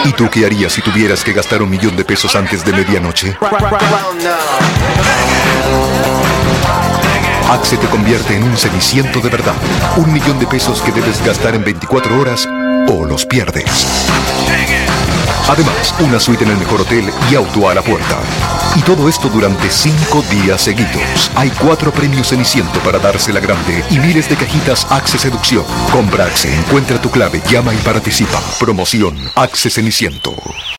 ¿Y tú qué harías si tuvieras que gastar 1.000.000 de pesos antes de medianoche? Axe te convierte en un ceniciento de verdad. 1.000.000 de pesos que debes gastar en 24 horas o los pierdes. Además, una suite en el mejor hotel y auto a la puerta. Y todo esto durante 5 días seguidos. Hay 4 premios Ceniciento para dársela grande y miles de cajitas Axe Seducción. Compra Axe, encuentra tu clave, llama y participa. Promoción Axe Ceniciento.